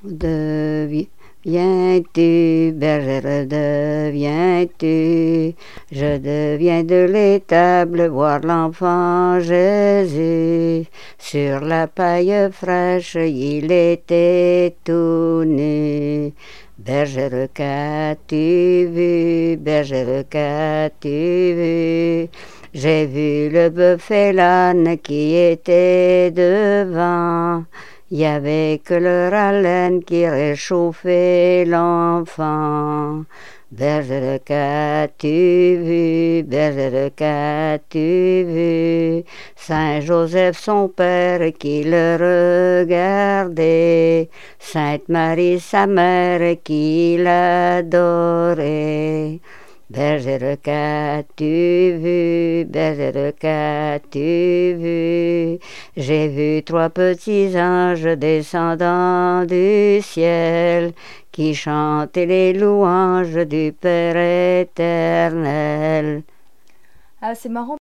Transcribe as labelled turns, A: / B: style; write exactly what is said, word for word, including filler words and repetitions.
A: Deviens-tu, bergère, deviens-tu? Je deviens de l'étable voir l'enfant Jésus. Sur la paille fraîche, il était tout nu. Bergère, qu'as-tu vu? Bergère, qu'as-tu vu? J'ai vu le bœuf et l'âne qui étaient devant. Il n'y avait que leur haleine qui réchauffait l'enfant. Bergère, qu'as-tu vu? Bergère, qu'as-tu vu? Saint Joseph, son père, qui le regardait. Sainte Marie, sa mère, qui l'adorait. Bergère, qu'as-tu vu? Bergère, qu'as-tu vu? J'ai vu trois petits anges descendant du ciel qui chantaient les louanges du Père éternel.
B: Ah, c'est marrant.